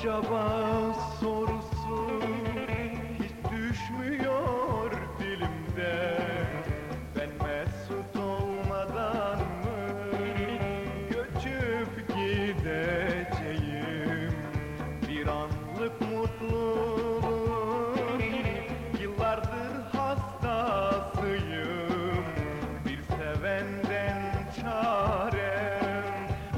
Acaba sorusu hiç düşmüyor dilimden. Ben mesut olmadan mı göçüp gideceğim? Bir anlık mutluluk, yıllardır hastasıyım. Bir sevenden çarem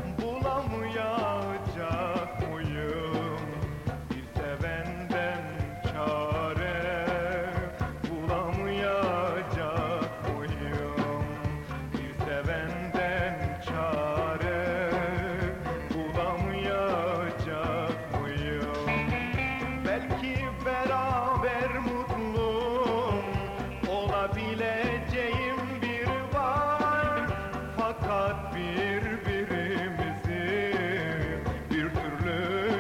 bulamayacak mıyım? Bir sevenden çare bulamayacak mıyım? Bir sevenden çare bulamayacak mıyım? Belki beraber mutlu olabileceğim bir var, fakat birbirimizi bir türlü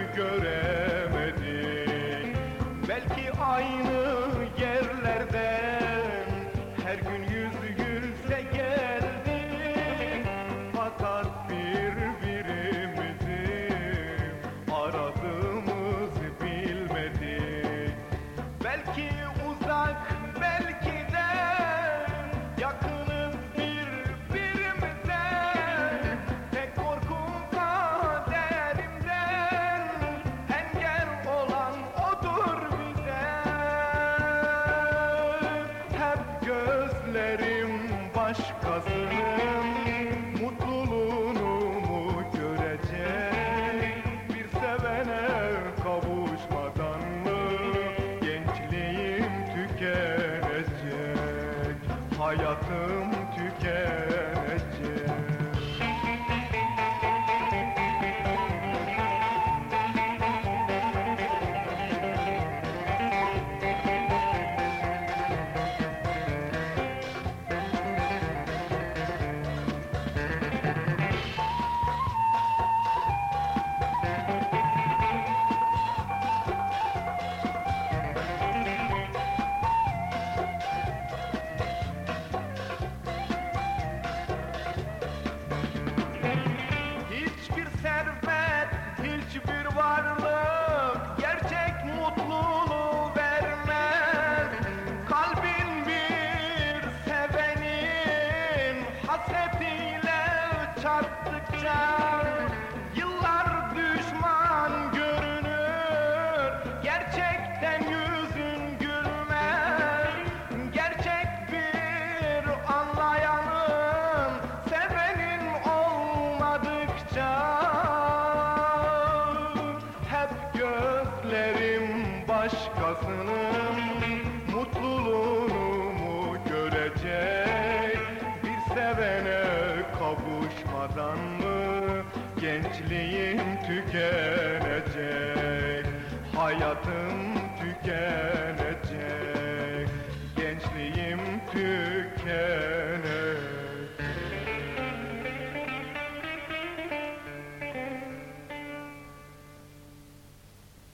göremedik. Belki aynı yerlerden her gün yüz yüze geldik, fakat birbirimizi aradığımızı bilmedik. Belki uzak, belki de yakınız birbirimize. Tek korkum kaderimden engel olan odur bize. Hep gözlerim başkasının mutluluğunu mu görecek? Bir sevene kavuşmadan mı gençliğim tükenecek, hayatım tükenecek? Hiçbir servet, hiçbir varlık gerçek mutluluğu vermez. Kalbin bir sevenin hasretiyle çarptıkça yıllar düşman görünür. Gerçekten yüzün gülmez. Gerçek bir anlayanın sevenin olmadıkça hep gözlerim başkasının mutluluğunu mu görecek? Bir sevene kavuşmadan mı gençliğim tükenecek, hayatım tükenecek?